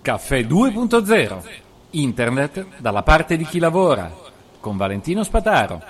Caffè 2.0. Internet dalla parte di chi lavora. Con Valentino Spataro.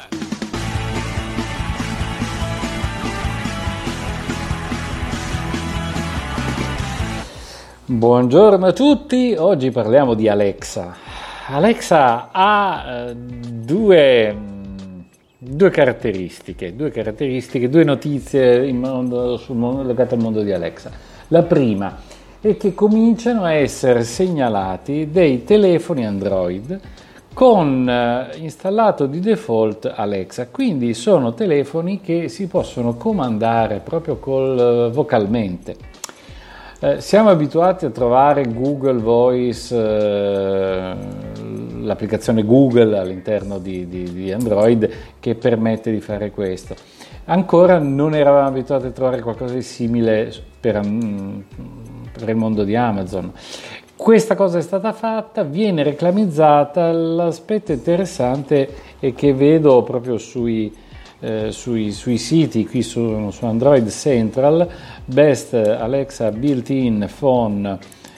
Buongiorno a tutti, oggi parliamo di Alexa. Alexa ha due caratteristiche, due notizie legate al mondo di Alexa. La prima è che cominciano a essere segnalati dei telefoni Android con installato di default Alexa, quindi sono telefoni che si possono comandare proprio vocalmente. Siamo abituati a trovare Google Voice, l'applicazione Google all'interno di Android che permette di fare questo. Ancora non eravamo abituati a trovare qualcosa di simile per il mondo di Amazon. Questa cosa è stata fatta, viene reclamizzata. L'aspetto interessante è che vedo proprio sui siti qui su Android Central, Best Alexa Built-in Phone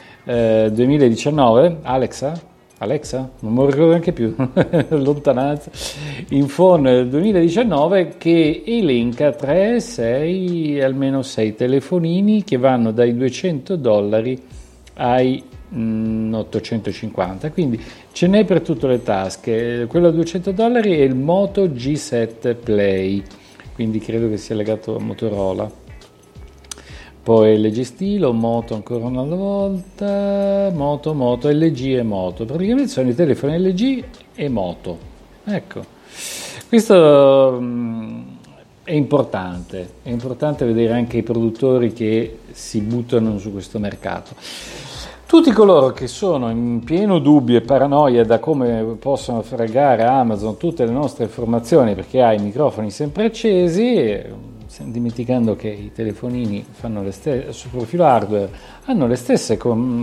2019, Alexa? Non me lo ricordo neanche più, lontananza, in Phone 2019, che elenca 3, 6, almeno 6 telefonini che vanno dai $200 ai 850, quindi ce n'è per tutte le tasche. Quello a $200 è il Moto G7 Play, quindi credo che sia legato a Motorola. Poi LG Stilo, Moto ancora una volta, Moto, LG e Moto. Praticamente sono i telefoni LG e Moto. Ecco, questo è importante vedere anche i produttori che si buttano su questo mercato. Tutti coloro che sono in pieno dubbio e paranoia da come possono fregare Amazon tutte le nostre informazioni perché ha i microfoni sempre accesi, dimenticando che i telefonini fanno le stesse, sul profilo hardware hanno le stesse,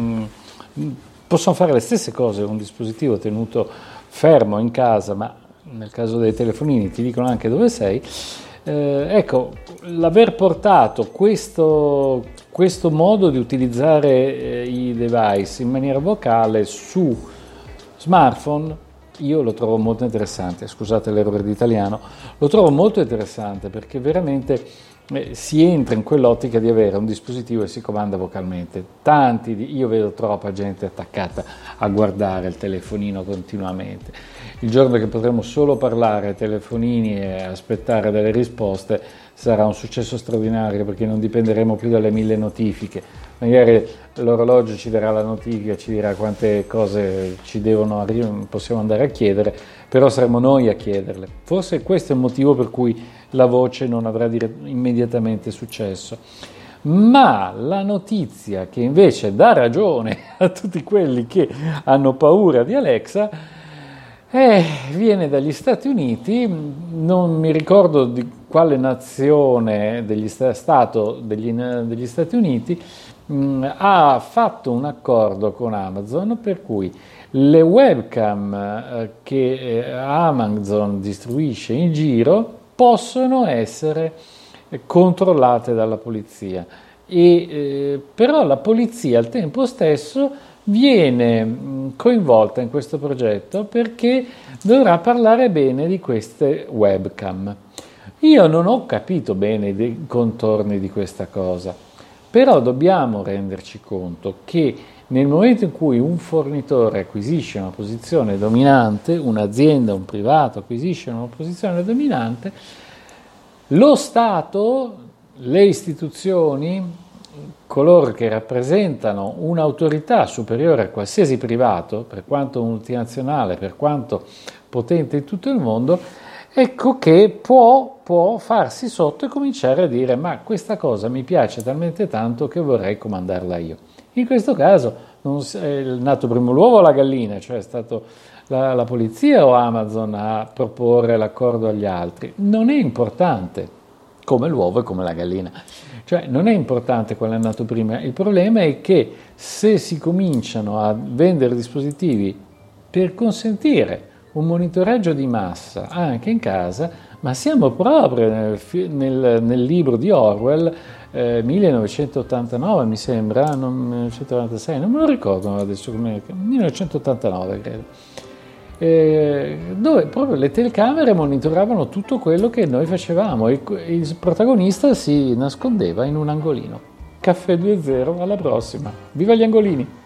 possono fare le stesse cose, un dispositivo tenuto fermo in casa, ma nel caso dei telefonini ti dicono anche dove sei. Ecco, l'aver portato questo modo di utilizzare i device in maniera vocale su smartphone, io lo trovo molto interessante. Scusate l'errore di italiano, lo trovo molto interessante perché veramente si entra in quell'ottica di avere un dispositivo e si comanda vocalmente. Io vedo troppa gente attaccata a guardare il telefonino continuamente. Il giorno che potremo solo parlare ai telefonini e aspettare delle risposte sarà un successo straordinario, perché non dipenderemo più dalle 1000 notifiche. Magari l'orologio ci darà la notifica, ci dirà quante cose ci devono arrivare, possiamo andare a chiedere, però saremo noi a chiederle. Forse questo è il motivo per cui la voce non avrà immediatamente successo. Ma la notizia che invece dà ragione a tutti quelli che hanno paura di Alexa viene dagli Stati Uniti. Non mi ricordo di quale nazione degli Stati Uniti ha fatto un accordo con Amazon per cui le webcam che Amazon distribuisce in giro possono essere controllate dalla polizia, però la polizia al tempo stesso viene coinvolta in questo progetto perché dovrà parlare bene di queste webcam. Io non ho capito bene i contorni di questa cosa, però dobbiamo renderci conto che nel momento in cui un fornitore acquisisce una posizione dominante, un'azienda, un privato acquisisce una posizione dominante, lo Stato, le istituzioni, coloro che rappresentano un'autorità superiore a qualsiasi privato, per quanto multinazionale, per quanto potente in tutto il mondo, ecco che può farsi sotto e cominciare a dire: ma questa cosa mi piace talmente tanto che vorrei comandarla io. In questo caso è nato prima l'uovo o la gallina, cioè è stato la polizia o Amazon a proporre l'accordo agli altri. Non è importante, come l'uovo e come la gallina. Cioè non è importante qual è nato prima, il problema è che se si cominciano a vendere dispositivi per consentire un monitoraggio di massa anche in casa, ma siamo proprio nel libro di Orwell, 1989 mi sembra, 1996, non me lo ricordo adesso, 1989 credo, dove proprio le telecamere monitoravano tutto quello che noi facevamo e il protagonista si nascondeva in un angolino. Caffè 2.0, alla prossima, viva gli angolini!